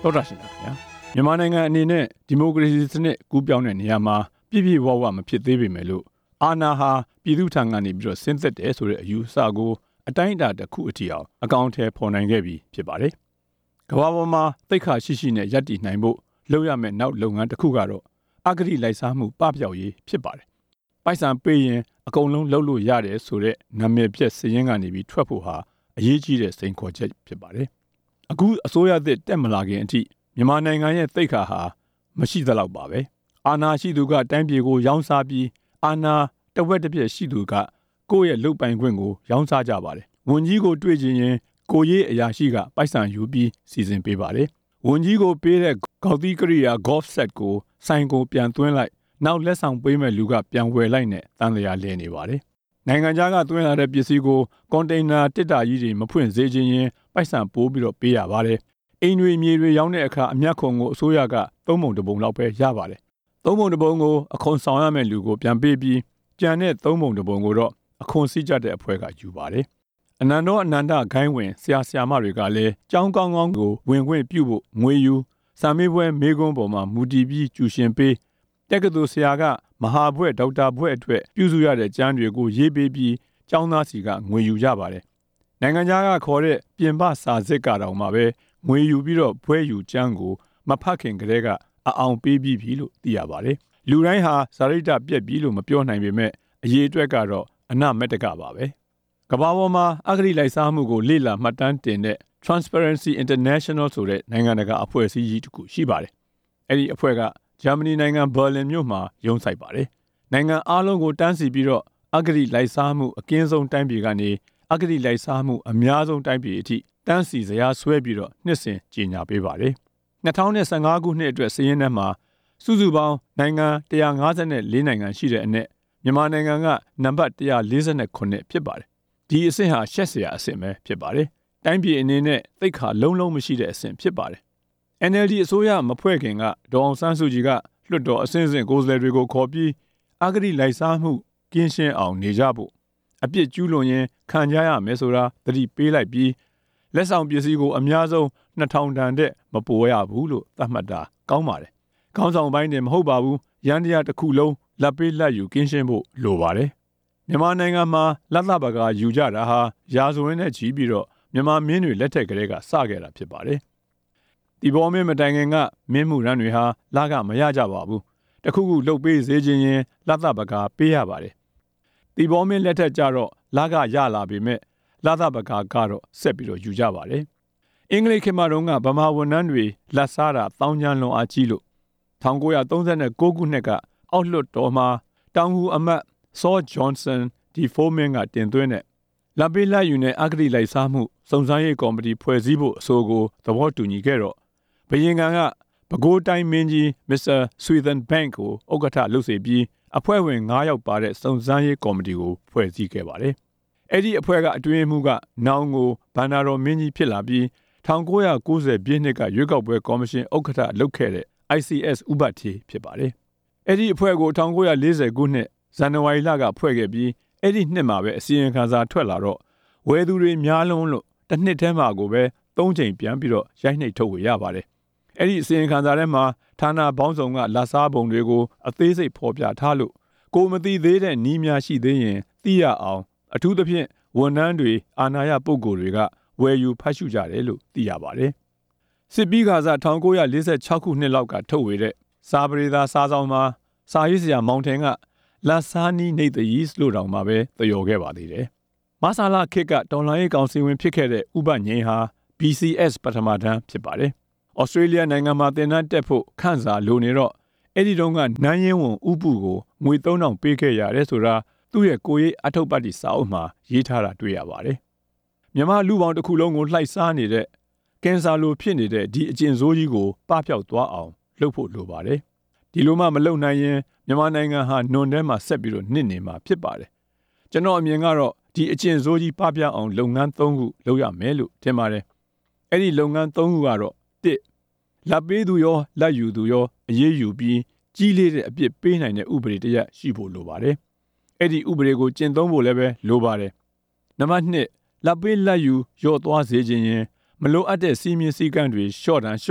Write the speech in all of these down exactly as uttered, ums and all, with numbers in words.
တော်တာရှင်ဗျာမြန်မာနိုင်ငံအနေနဲ့ဒီမိုကရေစီစနစ်ကူးပြောင်းတဲ့နေရာမှာပြည့်ပြည့်ဝဝမဖြစ်သေးပေမဲ့လို့အာဏာဟာပြည်သူထံကနေပြီးတော့ဆင်းသက်တယ်ဆိုတဲ့အယူအဆကိုအတိုင်းအတာတစ်ခုအထိအောင်အကောင့်ထဲပေါ်နိုင်ခဲ့ပြီဖြစ်ပါတယ်။ကမ္ဘာပေါ်မှာသိက္ခာရှိရှိနဲ့ရပ်တည်နိုင်ဖို့လုပ်ရမယ့်နောက်လုပ်ငန်းတစ်ခုကတော့အဂတိလိုက်စားမှုပပျောက်ရေးဖြစ်ပါတယ်။ပိုက်ဆံပေးရင်အကုန်လုံးလုပ်လို့ရတယ်ဆိုတဲ့နာမည်ပြက်စရင်းကနေပြီးထွက်ဖို့ဟာအရေးကြီးတဲ့စိန်ခေါ်ချက်ဖြစ်ပါတယ်။အခုအစိုးရသစ်တက်မလာခင်အထိမြန်မာနိုင်ငံရဲ့သိက္ခာဟာမရှိသလောက်ပါပဲ။အာဏာရှိသူကတိုင်းပြည်ကိုရောင်းစားပြီးအာဏာတဝက်တစ်ပြက်ရှိသူကကိုယ့်ရဲ့လုပ်ပိုင်ခွင့်ကိုရောင်းစားကြပါတယ်။ဝန်ကြီးကိုတွေ့ချင်ရင်ကိုရေးအရာရှိကပိုက်ဆံယူပြီးစီစဉ်ပေးပါတယ်။ဝန်ကြီးကိုပေးတဲ့ဂေါက်သီးကရိယာ golf set ကိုဆိုင်ကိုပြန်သွင်းလိုက်နောက်လက်ဆောင်ပေးမဲ့လူကပြန်ဝယ်လိုက်နဲ့တန်လျာလဲနေပါတယ်။နိုင်ငံခြားကသွင်းလာတဲ့ပစ္စည်းကိုကွန်တိန်နာတစ်တာကြီးတွေမဖွင့်စေချင်ရင်ပိုက်ဆံပိုးပြီးတော့ပေးရပါတယ်။အိမ်တွေမြေတွေရောင်းတဲ့အခါအမြတ်ခုံကိုအစိုးရကသုံးပုံတစ်ပုံလောက်ပဲရပါတယ်။သုံးပုံတစ်ပုံကိုအခွန်ဆောင်ရမယ့်လူကိုပြန်ပေးပြီးကျန်တဲ့သုံးပုံတစ်ပုံကိုတော့အခွန်စည်းကြတဲ့အဖွဲ့ကယူပါတယ်။အနန္တောအနန္တဂိုင်းဝင်ဆရာဆရာမတွေကလည်းကြောင်းကောင်းကောင်းကိုဝင်ခွင့်ပြုဖို့ငွေယူစာမေးပွဲမေးခွန်းပေါ်မှာမူတည်ပြီးကျူရှင်ပေးတက္ကသိုလ်ဆရာကမဟာဘွဲ့ဒေါက်တာဘွဲ့အတွက်ပြုစုရတဲ့ကျမ်းတွေကိုရေးပေးပြီးကျောင်းသားစီကငွေယူကြပါတယ်။နိုင်ငံခြားကခေါ်တဲ့ပြင်ပစာစစ်ကတောင်မှပဲငွေယူပြီးတော့ဘွဲ့ယူကျမ်းကိုမဖတ်ခင်ကလေးကအအောင်ပေးပြီးပြီလို့သိရပါတယ်။လူတိုင်းဟာစာရိတ္တပြက်ပြီလို့မပြောနိုင်ပေမဲ့အရေးအတွက်ကတော့အနမတကပါပဲ။ကမ္ဘာပေါ်မှာအဂတိလိုက်စားမှုကိုလေ့လာမှတ်တမ်းတင်တဲ့ Transparency International ဆိုတဲ့နိုင်ငံတကာအဖွဲ့အစည်းကြီးတစ်ခုရှိပါတယ်။အဲ့ဒီအဖွဲ့ကဂျာမနီနိုင်ငံဘာလင်မြို့မှာရုံးစိုက်ပါတယ်။နိုင်ငံအားလုံးကိုတန်းစီပြီးတော့အဂတိလိုက်စားမှုအကင်းဆုံးတိုင်းပြည်ကနေအဂတိလိုက်စားမှုအများဆုံးတိုင်းပြည်အထိတန်းစီစရာဆွဲပြီးတော့နှစ်စဉ်ကြီးညာပေးပါတယ်။၂၀၁၅ခုနှစ်အတွက်စာရင်းထဲမှာစုစုပေါင်းနိုင်ငံ၁၅၄နိုင်ငံရှိတဲ့အနက်မြန်မာနိုင်ငံကနံပါတ်၁၄၉ဖြစ်ပါတယ်။ဒီအဆင့်ဟာရှက်စရာအဆင့်ပဲဖြစ်ပါတယ်။တိုင်းပြည်အနေနဲ့သိက္ခာလုံးလုံးမရှိတဲ့အဆင့်ဖြစ်ပါတယ်။ N L D အစိုးရမဖွဲ့ခင်ကဒေါ်အောင်ဆန်းစုကြည်ကလွှတ်တော်အဆင့်ဆင့်ကိုယ်စားလှယ်တွေကိုခေါ်ပြီးအဂတိလိုက်စားမှုကင်းရှင်းအောင်နေကြဖို့အပြစ်ကျူးလွန်ရင်ခံကြရမယ်ဆိုတာသတိပေးလိုက်ပြီးလက်ဆောင်ပစ္စည်းကိုအများဆုံးနှစ်ထောင်တန်တဲ့မပိုရဘူးလို့သတ်မှတ်တာကောင်းပါတယ်။ခေါင်းဆောင်ပိုင်းတင်မဟုတ်ပါဘူး။ရန်တရားတစ်ခုလုံးလက်ပေးလက်ယူကင်းရှင်းဖို့လိုပါတယ်။မြန်မာနိုင်ငံမှာလက်သပကာယူကြတာဟာရာဇဝင်နဲ့ချီပြီးတော့မြန်မာမင်းတွေလက်ထက်ကလေးကစခဲ့တာဖြစ်ပါတယ်။ဒီပေါ်မင်းမတိုင်ခင်ကမင်းမှုရန်တွေဟာလကမရကြပါဘူး။တခုခုလှုပ်ပေးစေခြင်းရင်လက်သပကာပေးရပါတယ်။ဒီပေါ်မင်းလက်ထက်ကြတော့လကရလာပေမဲ့လက်သပကာကတော့ဆက်ပြီးတော့ယူကြပါတယ်။အင်္ဂလိပ်ခေတ်မှာတော့ဗမာဝန်ထမ်းတွေလက်စားတာတောင်းကျမ်းလွန်အားကြီးလို့၁၉၃၉ခုနှစ်ကအောက်လွှတ်တော်မှာတောင်ဟူအမတ်ဆော့ဂျွန်ဆန်ဒီဖိုးမင်းကတင်သွင်းတဲ့လက်ပေးလက်ယူနဲ့အဂတိလိုက်စားမှုစုံစမ်းရေးကော်မတီဖွဲ့စည်းဖို့အဆိုကိုသဘောတူညီခဲ့တော့ဘယင်ကန်ကပဲခူးတိုင်းမင်းကြီးမစ္စတာဆွီသန်ဘန့်ကိုဥက္ကဋ္ဌလုပ်စေပြီးအဖွဲ့ဝင်၅ယောက်ပါတဲ့စုံစမ်းရေးကော်မတီကိုဖွဲ့စည်းခဲ့ပါတယ်။အဲ့ဒီအဖွဲ့ကအတွင်းမှုကနောင်ကိုဘန္နာတော်မင်းကြီးဖြစ်လာပြီး၁၉၉၀ပြည့်နှစ်ကရွေးကောက်ပွဲကော်မရှင်ဥက္ကဋ္ဌလုပ်ခဲ့တဲ့ I C S ဥပဒေဖြစ်ပါတယ်။အဲ့ဒီအဖွဲ့ကို၁၉၄၀ခုနှစ်ဇန်နဝါရီလကဖွဲ့ခဲ့ပြီးအဲ့ဒီနှစ်မှာပဲအစီရင်ခံစာထွက်လာတော့ဝယ်သူတွေများလုံးလို့တစ်နှစ်ထဲမှာကိုပဲသုံးချိန်ပြန်ပြီးတော့ရိုက်နှိပ်ထုတ်ဝေရပါတယ်။အဲ့ဒီအစီရင်ခံစာထဲမှာဌာနပေါင်းစုံကလာစားပုံတွေကိုအသေးစိတ်ဖော်ပြထားလို့ကိုမသိသေးတဲ့နီးများရှိသေးရင်သိရအောင်အထူးသဖြင့်ဝန်ထမ်းတွေအာဏာရပုဂ္ဂိုလ်တွေကဝယ်ယူဖတ်ရှုကြတယ်လို့သိရပါတယ်။စစ်ပြီးခါစား၁၉၄၆ခုနှစ်လောက်ကထုတ်ဝေတဲ့စာပရိသစာဆောင်မှာစာရေးဆရာမောင်ထင်ကလာစားနီးနေသီးလို့တောင်မှပဲသရော်ခဲ့ပါသေးတယ်။မဆာလာခေတ်ကတော်လှန်ရေးကောင်စီဝင်ဖြစ်ခဲ့တဲ့ဥပငိမ့်ဟာ B C S ပထမတန်းဖြစ်ပါတယ်။ဩစတြေးလျနိုင်ငံမှာသင်တန်းတက်ဖို့ခန့်စာလိုနေတော့အဲ့ဒီတုန်းကနန်းရင်းဝန်ဥပုကိုငွေသုံးထောင်ပေးခဲ့ရတယ်ဆိုတာသူ့ရဲ့ကိုရေးအထုပ်ပတ်တိစာအုပ်မှာရေးထားတာတွေ့ရပါတယ်။မြန်မာလူပေါင်းတစ်ခုလုံးကိုလှိုက်စားနေတဲ့ကင်ဆာလိုဖြစ်နေတဲ့ဒီအကျင့်ဆိုးကြီးကိုပပျောက်သွားအောင်လုပ်ဖို့လိုပါတယ်။ဒီလိုမှမလုပ်နိုင်ရင်မြန်မာနိုင်ငံဟာနွန်ထဲမှာဆက်ပြီးတော့နစ်နေမှာဖြစ်ပါတယ်။ကျွန်တော်အမြင်ကတော့ဒီအကျင့်ဆိုးကြီးပပျောက်အောင်လုပ်ငန်းသုံးခုလုပ်ရမယ်လို့ထင်ပါတယ်။အဲ့ဒီလုပ်ငန်းသုံးခုကတော့တစ်လက်ပေးသူရောလက်ယူသူရောအရေးယူပြီးကြီးလေးတဲ့အပြစ်ပေးနိုင်တဲ့ဥပဒေတစ်ရပ်ရှိဖို့လိုပါတယ်။အဲ့ဒီဥပဒေကိုကျင့်သုံးဖို့လည်းပဲလိုပါတယ်။နံပါတ်နှစ်လက်ပေးလက်ယူရော့သွားစေခြင်းရင်မလိုအပ်တဲ့စီးမြင်စည်းကမ်းတွေရှော့တန်ရှော့ဖ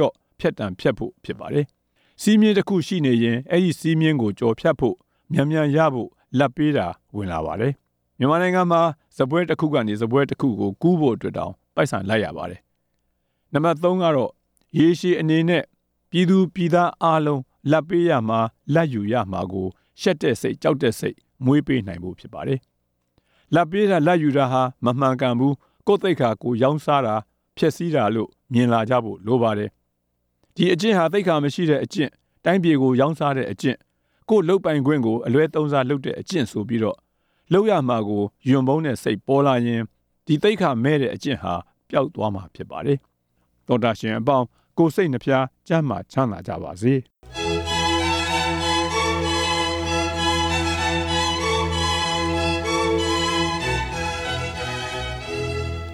ဖြတ်တံဖြတ်ဖို့ဖြစ်ပါတယ်။စီးမြင်တစ်ခုရှိနေရင်အဲ့ဒီစီးမြင်ကိုကြော်ဖြတ်ဖို့မြန်မြန်ရဖို့လက်ပေးတာဝင်လာပါတယ်။မြန်မာနိုင်ငံမှာစပွဲတစ်ခုကနေစပွဲတစ်ခုကိုကူးဖို့အတွက်တောင်ပိုက်ဆံလိုက်ရပါတယ်။နံပါတ်သုံးကတော့ရေရှည်အနေနဲ့ပြည်သူပြည်သားအားလုံးလက်ပေးရမှာလက်ယူရမှာကိုရှက်တဲ့စိတ်ကြောက်တဲ့စိတ်မွေးပေးနိုင်ဖို့ဖြစ်ပါတယ်။လက်ပေးတာလက်ယူတာဟာမမှန်ကန်ဘူးကိုယ်သိက္ခာကိုရောင်းစားတာဖျက်ဆီးတာလို့မြင်လာကြဖို့လိုပါတယ်။ဒီအကျင့်ဟာသိက္ခာမရှိတဲ့အကျင့်တိုင်းပြည်ကိုရောင်းစားတဲ့အကျင့်ကိုယ်လုတ်ပိုင်ခွင့်ကိုအလွဲသုံးစားလုပ်တဲ့အကျင့်ဆိုပြီးတော့လောက်ရမှာကိုယွံပုံးတဲ့စိတ်ပေါ်လာရင်ဒီသိက္ခာမဲ့တဲ့အကျင့်ဟာပျောက်သွားမှာဖြစ်ပါတယ်။သောတာရှင်အပေါင်းကိုယ်စိတ်နှဖျားကျမ်းမာချမ်းသာကြပါစေ။